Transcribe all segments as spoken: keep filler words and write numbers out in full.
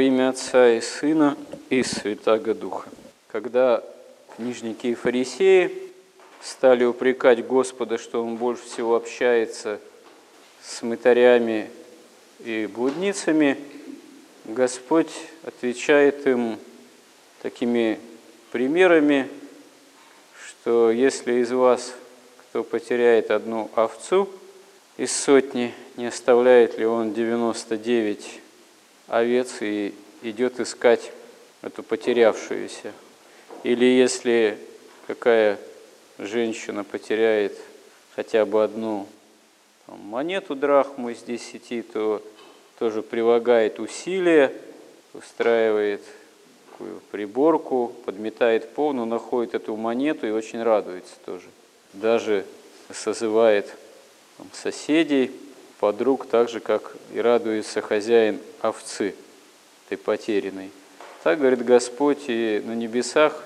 Во имя Отца и Сына и Святаго Духа. Когда книжники и фарисеи стали упрекать Господа, что Он больше всего общается с мытарями и блудницами, Господь отвечает им такими примерами, что если из вас кто потеряет одну овцу из сотни, не оставляет ли он девяносто девять овец и идет искать эту потерявшуюся? Или если какая женщина потеряет хотя бы одну там, монету драхму из десяти, то тоже прилагает усилия, устраивает такую приборку, подметает пол, но находит эту монету и очень радуется тоже. Даже созывает там, соседей, подруг, так же, как и радуется хозяин овцы, этой потерянной. Так, говорит Господь, и на небесах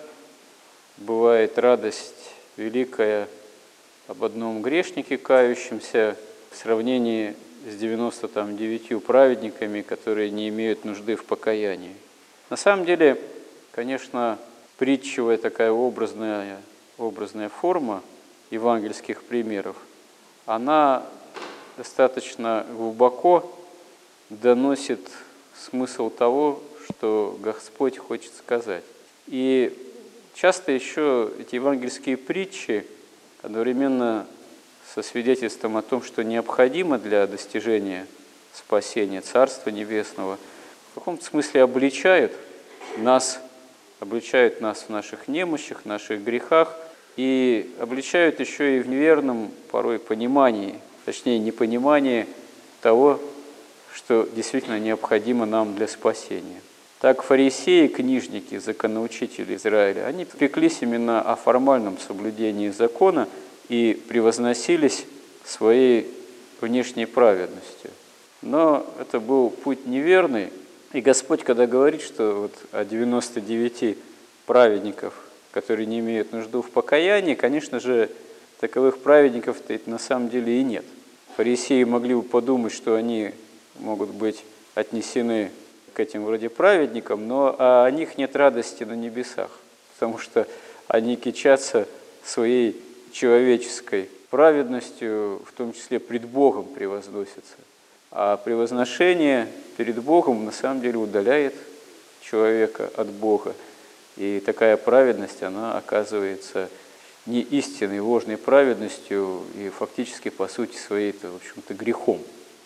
бывает радость великая об одном грешнике, кающемся, в сравнении с девяноста девятью праведниками, которые не имеют нужды в покаянии. На самом деле, конечно, притчевая такая образная, образная форма евангельских примеров, она достаточно глубоко доносит смысл того, что Господь хочет сказать. И часто еще эти евангельские притчи одновременно со свидетельством о том, что необходимо для достижения спасения Царства Небесного, в каком-то смысле обличают нас, обличают нас в наших немощах, в наших грехах, и обличают еще и в неверном порой понимании, точнее непонимании того, что действительно необходимо нам для спасения. Так фарисеи, книжники, законоучители Израиля, они пеклись именно о формальном соблюдении закона и превозносились своей внешней праведностью. Но это был путь неверный, и Господь, когда говорит, что вот о девяноста девяти праведников, которые не имеют нужды в покаянии, конечно же, таковых праведников-то на самом деле и нет. Фарисеи могли бы подумать, что они могут быть отнесены к этим вроде праведникам, но о них нет радости на небесах, потому что они кичатся своей человеческой праведностью, в том числе пред Богом превозносятся. А превозношение перед Богом на самом деле удаляет человека от Бога. И такая праведность, она оказывается не истинной, ложной праведностью и фактически по сути своей, это, в общем-то, грехом.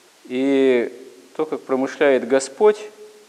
И то, как промышляет Господь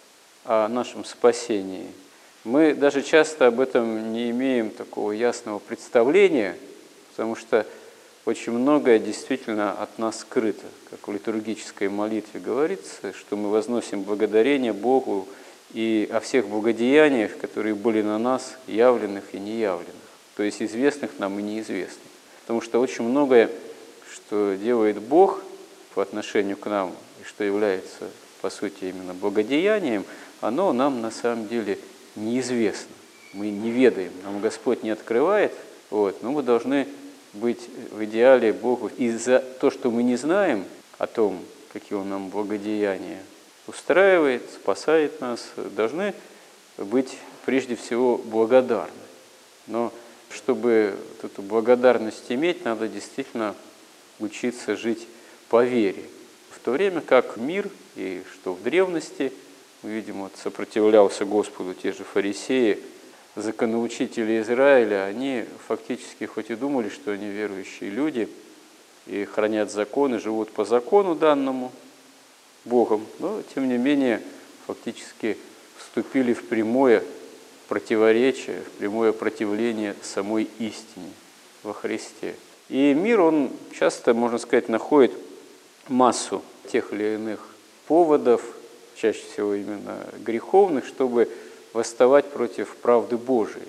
о нашем спасении, мы даже часто об этом не имеем такого ясного представления, потому что очень многое действительно от нас скрыто. Как в литургической молитве говорится, что мы возносим благодарение Богу и о всех благодеяниях, которые были на нас, явленных и неявленных, то есть известных нам и неизвестных. Потому что очень многое, что делает Бог по отношению к нам, и что является, по сути, именно благодеянием, оно нам на самом деле неизвестно. Мы не ведаем, нам Господь не открывает, вот, но мы должны быть в идеале Богу. И за то, что мы не знаем о том, какие Он нам благодеяния устраивает, спасает нас, должны быть прежде всего благодарны. Но чтобы вот эту благодарность иметь, надо действительно учиться жить по вере. В то время как мир, и что в древности, мы видим, вот, сопротивлялся Господу те же фарисеи, законоучители Израиля, они фактически хоть и думали, что они верующие люди, и хранят законы, живут по закону данному Богом, но тем не менее фактически вступили в прямое противоречие, в прямое противление самой истине во Христе. И мир, он часто, можно сказать, находит массу тех или иных поводов, чаще всего именно греховных, чтобы восставать против правды Божией.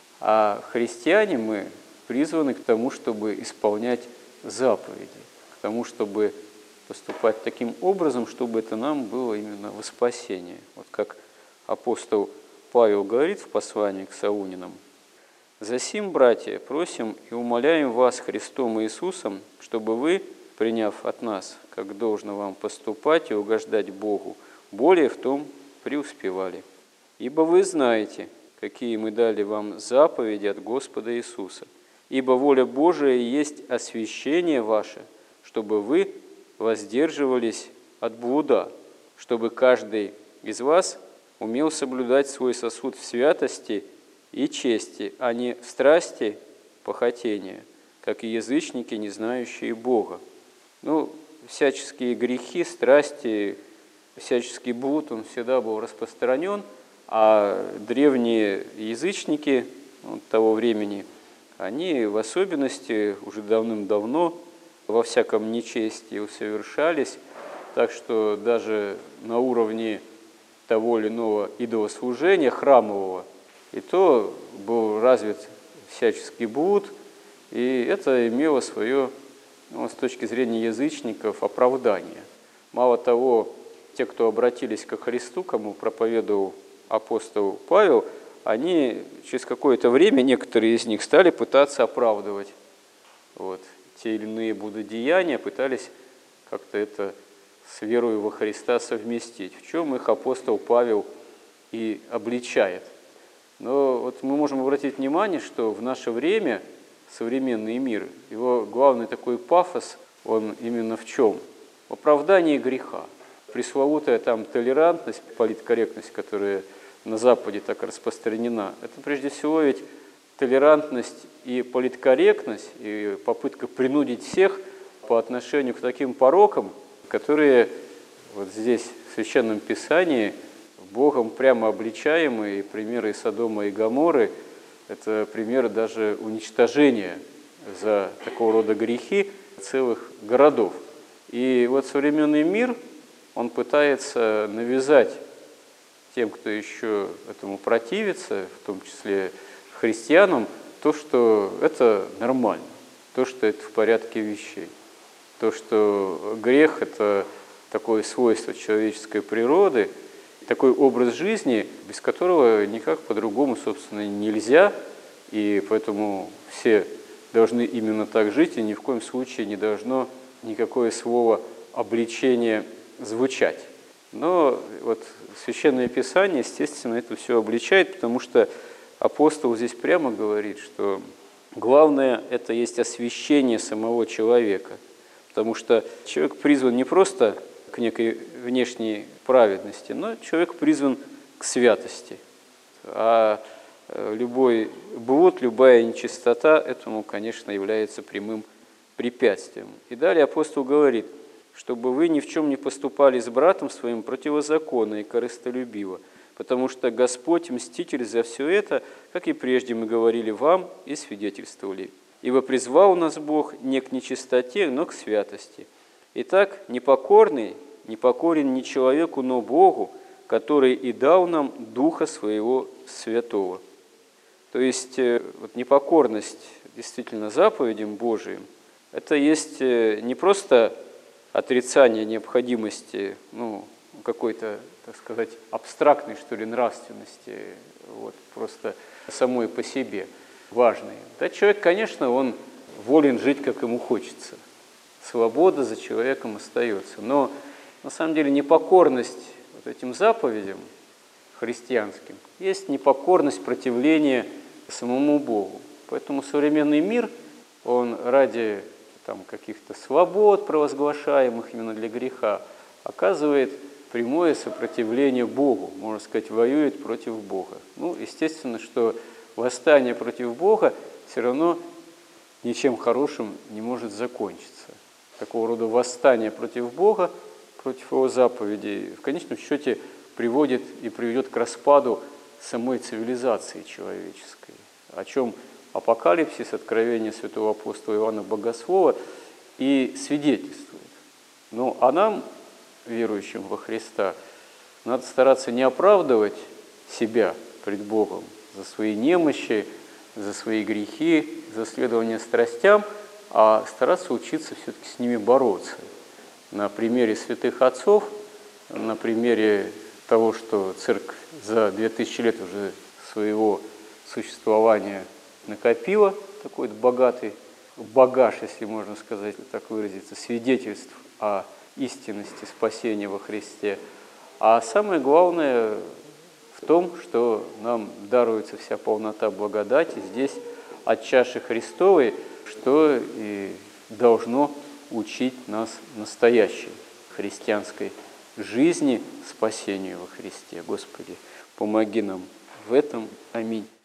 А христиане мы призваны к тому, чтобы исполнять заповеди, к тому, чтобы поступать таким образом, чтобы это нам было именно во спасение. Вот как апостол Павел говорит в послании к Саунинам: «Засим, братья, просим и умоляем вас Христом Иисусом, чтобы вы, приняв от нас, как должно вам поступать и угождать Богу, более в том преуспевали. Ибо вы знаете, какие мы дали вам заповеди от Господа Иисуса. Ибо воля Божия есть освящение ваше, чтобы вы воздерживались от блуда, чтобы каждый из вас умел соблюдать свой сосуд в святости и чести, а не в страсти похотения, как и язычники, не знающие Бога. Ну, всяческие грехи, страсти, всяческий блуд, он всегда был распространен, а древние язычники вот, того времени, они в особенности уже давным-давно во всяком нечестии усовершались, так что даже на уровне того или иного идолослужения храмового, и то был развит всяческий блуд, и это имело свое, ну, с точки зрения язычников, оправдание. Мало того, те, кто обратились ко Христу, кому проповедовал апостол Павел, они через какое-то время, некоторые из них, стали пытаться оправдывать вот, те или иные блудодеяния, пытались как-то это с верою во Христа совместить, в чем их апостол Павел и обличает. Но вот мы можем обратить внимание, что в наше время современный мир, его главный такой пафос, он именно в чем? В оправдании греха. Пресловутая там толерантность, политкорректность, которая на Западе так распространена, это прежде всего ведь толерантность и политкорректность, и попытка принудить всех по отношению к таким порокам, которые вот здесь в Священном Писании Богом прямо обличаемые, примеры Содома и Гоморры, это примеры даже уничтожения за такого рода грехи целых городов. И вот современный мир, он пытается навязать тем, кто еще этому противится, в том числе христианам, то, что это нормально, то, что это в порядке вещей, то, что грех – это такое свойство человеческой природы, такой образ жизни, без которого никак по-другому, собственно, нельзя, и поэтому все должны именно так жить, и ни в коем случае не должно никакое слово обличения звучать. Но вот Священное Писание, естественно, это все обличает, потому что апостол здесь прямо говорит, что главное – это есть освящение самого человека, потому что человек призван не просто к некой внешней праведности, но человек призван к святости. А любой блуд, любая нечистота этому, конечно, является прямым препятствием. И далее апостол говорит, чтобы вы ни в чем не поступали с братом своим противозаконно и корыстолюбиво, потому что Господь мститель за все это, как и прежде мы говорили вам и свидетельствовали. Ибо призвал нас Бог не к нечистоте, но к святости. Итак, непокорный не покорен не человеку, но Богу, который и дал нам Духа Своего Святого. То есть вот, непокорность действительно заповедям Божиим, это есть не просто отрицание необходимости ну, какой-то, так сказать, абстрактной, что ли, нравственности, вот, просто самой по себе важной. Да, человек, конечно, он волен жить, как ему хочется. Свобода за человеком остается. Но на самом деле непокорность вот этим заповедям христианским есть непокорность противления самому Богу. Поэтому современный мир, он ради там, каких-то свобод, провозглашаемых именно для греха, оказывает прямое сопротивление Богу, можно сказать, воюет против Бога. Ну, естественно, что восстание против Бога все равно ничем хорошим не может закончиться. Такого рода восстание против Бога, против Его заповедей, в конечном счете приводит и приведет к распаду самой цивилизации человеческой, о чем Апокалипсис, Откровение святого апостола Иоанна Богослова и свидетельствует. Ну, а нам, верующим во Христа, надо стараться не оправдывать себя пред Богом за свои немощи, за свои грехи, за следование страстям, а стараться учиться все-таки с ними бороться. На примере святых отцов, на примере того, что церковь за две тысячи лет уже своего существования накопила, такой богатый багаж, если можно сказать, так выразиться, свидетельств о истинности спасения во Христе. А самое главное в том, что нам даруется вся полнота благодати здесь от чаши Христовой, что и должно учить нас настоящей христианской жизни, спасению во Христе. Господи, помоги нам в этом. Аминь.